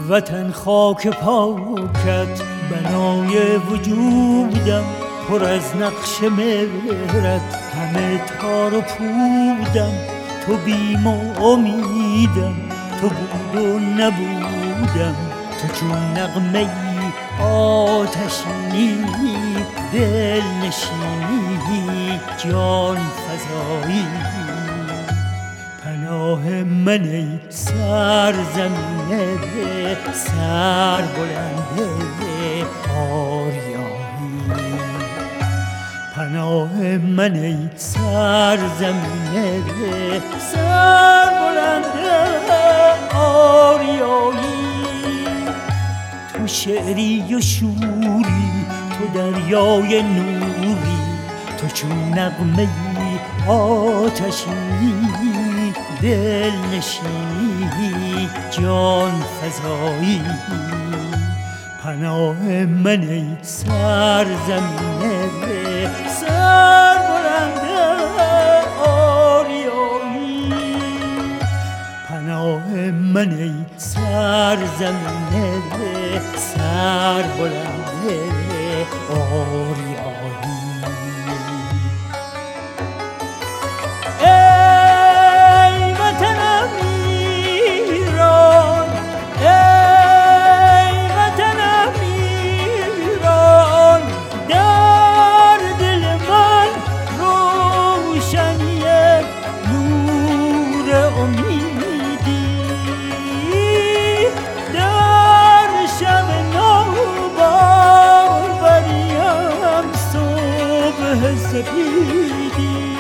وطن خاک پاکت بنای وجودم، پر از نقش مهرت همه تار و پودم. تو بیم و امیدم، تو بود و نبودم، تو چون نغمه ای آتشینی، دل نشینی، جان فزایی. پناه من ای سرزمین سر بلنده آریایی، پناه من ای سرزمین سر بلنده آریایی. تو شعری و شوری، تو دریای نوری، تو چون نغمه ای آتشینی، دل نشینی، جان فزایی. پناه من ای سرزمین سر بلنده آریایی، پناه من ای سرزمین سر بلنده آریایی. سپیدی